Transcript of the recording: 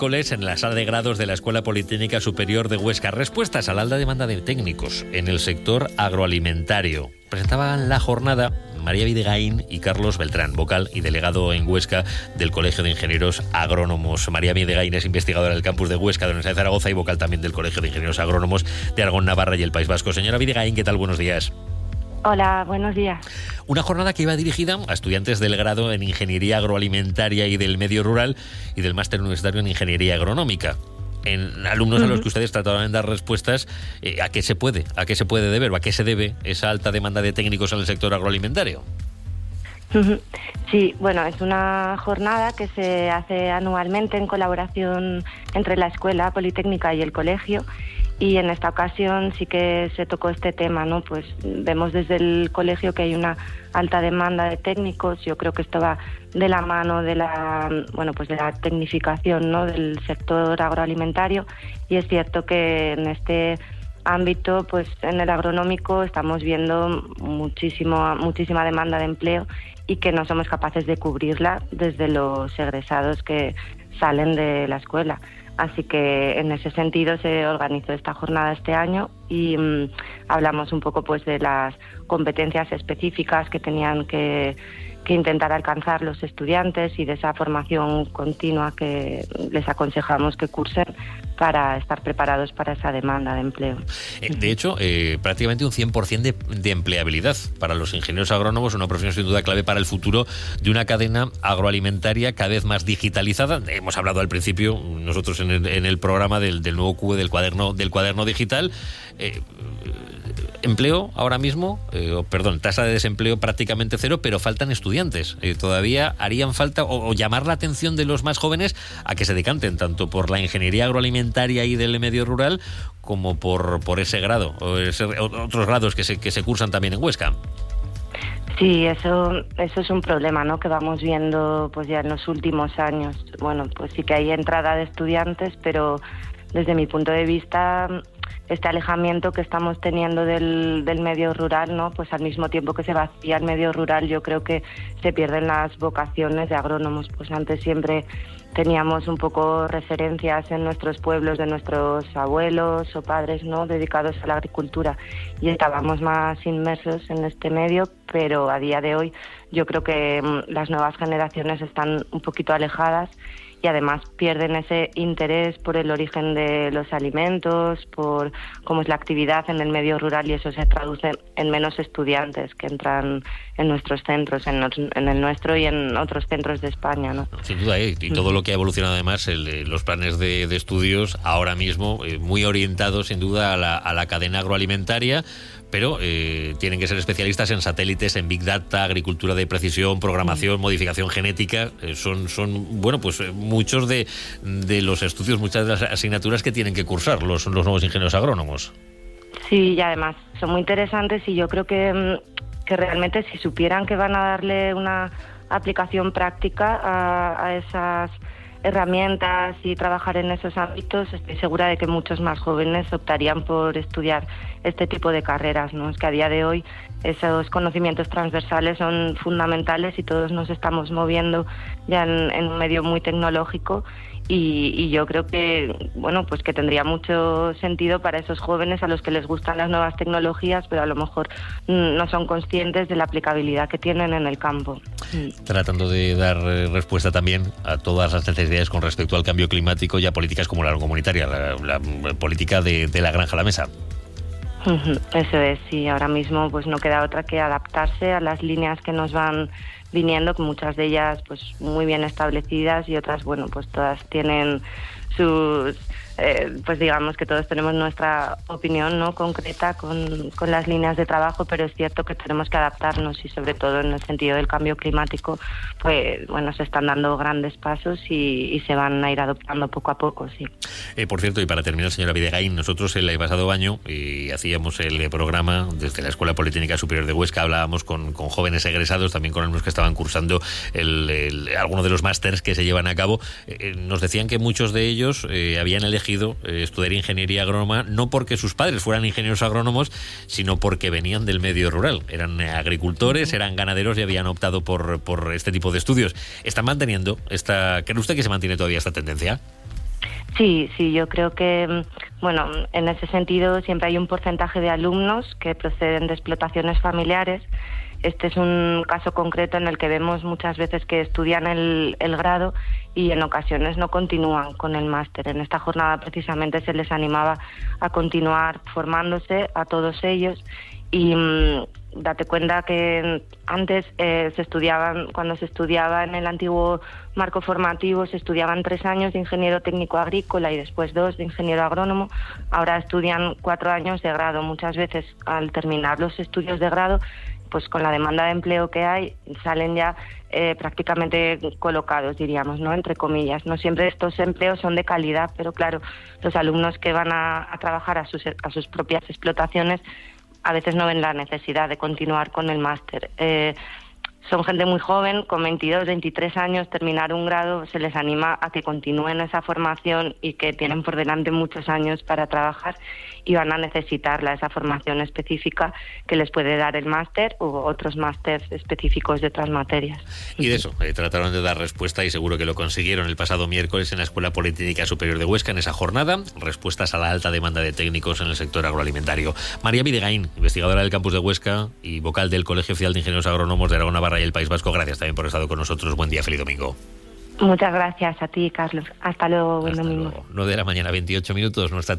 miércoles en la sala de grados de la Escuela Politécnica Superior de Huesca. Respuestas a la alta demanda de técnicos en el sector agroalimentario. Presentaban la jornada María Videgaín y Carlos Beltrán, vocal y delegado en Huesca del Colegio de Ingenieros Agrónomos. María Videgaín es investigadora del campus de Huesca de la Universidad de Zaragoza y vocal también del Colegio de Ingenieros Agrónomos de Aragón, Navarra y el País Vasco. Señora Videgaín, ¿qué tal? Buenos días. Hola, buenos días. Una jornada que iba dirigida a estudiantes del grado en Ingeniería Agroalimentaria y del Medio Rural y del máster universitario en Ingeniería Agronómica. En alumnos a los que ustedes trataban de dar respuestas a qué se puede deber o a qué se debe esa alta demanda de técnicos en el sector agroalimentario. Sí, bueno, es una jornada que se hace anualmente en colaboración entre la Escuela Politécnica y el colegio. Y en esta ocasión sí que se tocó este tema, ¿no? Pues vemos desde el colegio que hay una alta demanda de técnicos. Yo creo que esto va de la mano de la tecnificación, ¿no?, del sector agroalimentario. Y es cierto que en este ámbito, pues en el agronómico estamos viendo muchísima demanda de empleo y que no somos capaces de cubrirla desde los egresados que salen de la escuela. Así que en ese sentido se organizó esta jornada este año y hablamos un poco pues de las competencias específicas que tenían que intentar alcanzar los estudiantes y de esa formación continua que les aconsejamos que cursen para estar preparados para esa demanda de empleo. De hecho, prácticamente un 100% de empleabilidad para los ingenieros agrónomos, una profesión sin duda clave para el futuro de una cadena agroalimentaria cada vez más digitalizada. Hemos hablado al principio, nosotros en el programa del nuevo QE, del cuaderno digital. Empleo ahora mismo, tasa de desempleo prácticamente cero, pero faltan estudiantes. Todavía harían falta o llamar la atención de los más jóvenes a que se decanten tanto por la ingeniería agroalimentaria y del medio rural como por ese grado o otros grados que se cursan también en Huesca. Sí, eso es un problema, ¿no?, que vamos viendo pues ya en los últimos años. Bueno, pues sí que hay entrada de estudiantes, pero desde mi punto de vista este alejamiento que estamos teniendo del medio rural, ¿no?, pues al mismo tiempo que se vacía el medio rural, yo creo que se pierden las vocaciones de agrónomos. Pues antes siempre teníamos un poco referencias en nuestros pueblos de nuestros abuelos o padres, ¿no?, dedicados a la agricultura, y estábamos más inmersos en este medio, pero a día de hoy yo creo que las nuevas generaciones están un poquito alejadas y además pierden ese interés por el origen de los alimentos, por cómo es la actividad en el medio rural, y eso se traduce en menos estudiantes que entran en nuestros centros, en el nuestro y en otros centros de España, ¿no? Sin duda, y todo lo que ha evolucionado además, los planes de estudios ahora mismo muy orientados sin duda a la cadena agroalimentaria, pero tienen que ser especialistas en satélites, en Big Data, agricultura de precisión, programación, modificación genética. Son muchos de los estudios, muchas de las asignaturas que tienen que cursar los nuevos ingenieros agrónomos. Sí, y además son muy interesantes, y yo creo que realmente si supieran que van a darle una aplicación práctica a esas herramientas y trabajar en esos ámbitos, estoy segura de que muchos más jóvenes optarían por estudiar este tipo de carreras, ¿no? Es que a día de hoy esos conocimientos transversales son fundamentales y todos nos estamos moviendo ya en un medio muy tecnológico, y yo creo que, bueno, pues que tendría mucho sentido para esos jóvenes a los que les gustan las nuevas tecnologías, pero a lo mejor no son conscientes de la aplicabilidad que tienen en el campo. Tratando de dar respuesta también a todas las necesidades con respecto al cambio climático y a políticas como la agrocomunitaria, la política de la granja a la mesa. Eso es, sí, ahora mismo pues no queda otra que adaptarse a las líneas que nos van viniendo, que muchas de ellas pues muy bien establecidas y otras, bueno, pues todas tienen sus pues digamos que todos tenemos nuestra opinión, ¿no?, concreta con las líneas de trabajo, pero es cierto que tenemos que adaptarnos, y sobre todo en el sentido del cambio climático, pues bueno, se están dando grandes pasos y se van a ir adoptando poco a poco, sí. Por cierto, y para terminar, señora Videgaín, nosotros el pasado año hacíamos el programa desde la Escuela Politécnica Superior de Huesca, hablábamos con jóvenes egresados, también con alumnos que estaban cursando algunos de los másters que se llevan a cabo. Nos decían que muchos de ellos habían elegido estudiar ingeniería agrónoma no porque sus padres fueran ingenieros agrónomos, sino porque venían del medio rural. Eran agricultores, eran ganaderos y habían optado por este tipo de estudios. ¿Están manteniendo ¿Cree usted que se mantiene todavía esta tendencia? Sí, yo creo que, bueno, en ese sentido siempre hay un porcentaje de alumnos que proceden de explotaciones familiares. Este es un caso concreto en el que vemos muchas veces que estudian el grado y en ocasiones no continúan con el máster. En esta jornada precisamente se les animaba a continuar formándose a todos ellos y date cuenta que antes cuando se estudiaba en el antiguo marco formativo, se estudiaban 3 años de ingeniero técnico agrícola y después 2 de ingeniero agrónomo. Ahora estudian 4 años de grado. Muchas veces al terminar los estudios de grado, pues con la demanda de empleo que hay, salen ya prácticamente colocados, diríamos, ¿no? Entre comillas. No siempre estos empleos son de calidad, pero claro, los alumnos que van a trabajar a sus propias explotaciones a veces no ven la necesidad de continuar con el máster. Son gente muy joven, con 22, 23 años, terminar un grado se les anima a que continúen esa formación y que tienen por delante muchos años para trabajar y van a necesitarla, esa formación específica que les puede dar el máster u otros másteres específicos de otras materias. Y de eso trataron de dar respuesta y seguro que lo consiguieron el pasado miércoles en la Escuela Politécnica Superior de Huesca, en esa jornada, respuestas a la alta demanda de técnicos en el sector agroalimentario. María Videgain, investigadora del campus de Huesca y vocal del Colegio Oficial de Ingenieros Agrónomos de Aragón, Navarra y el País Vasco, gracias también por haber estado con nosotros. Buen día, feliz domingo. Muchas gracias a ti, Carlos. Hasta luego, buen domingo. Luego. 9 de la mañana, 28 minutos, nuestra